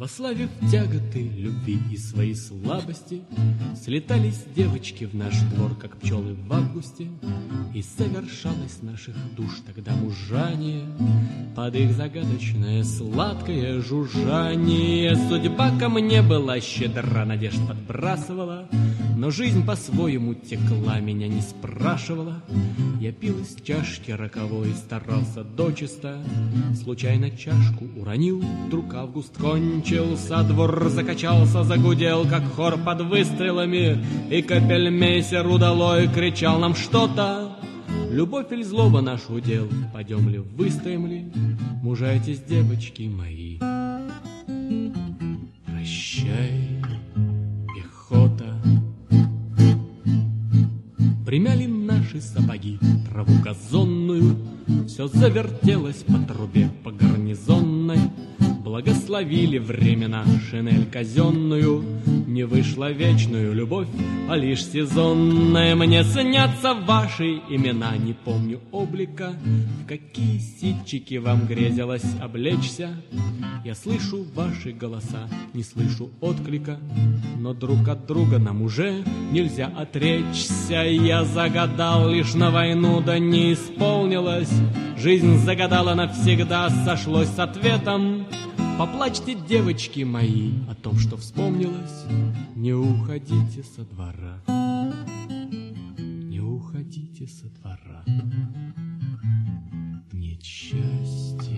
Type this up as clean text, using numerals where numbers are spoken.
Прославив тяготы любви и свои слабости, слетались девочки в наш двор, как пчелы в августе, и совершалось наших душ тогда мужание под их загадочное сладкое жужжание. Судьба ко мне была щедра, надежд подбрасывала, но жизнь по-своему текла, меня не спрашивала. Я пил из чашки роковой, старался дочисто, случайно чашку уронил, вдруг август кончился, двор закачался, загудел, как хор под выстрелами, и капельмейстер удалой кричал нам что-то. Любовь или злоба наш удел, пойдем ли, выстоим ли, мужайтесь, девочки мои. Прощай, пехота. Примяли наши сапоги траву газонную, все завертелось по трубе, по гарнизонной. Благословили времена шинель казенную, не вышла вечную любовь, а лишь сезонная. Мне снятся ваши имена, не помню облика, в какие ситчики вам грезилось облечься. Я слышу ваши голоса, не слышу отклика, но друг от друга нам уже нельзя отречься. Я загадал лишь на войну, да не исполнилось. Жизнь загадала навсегда, сошлось с ответом. Поплачьте, девочки мои, о том, что вспомнилось. Не уходите со двора, не уходите со двора. Нет счастья.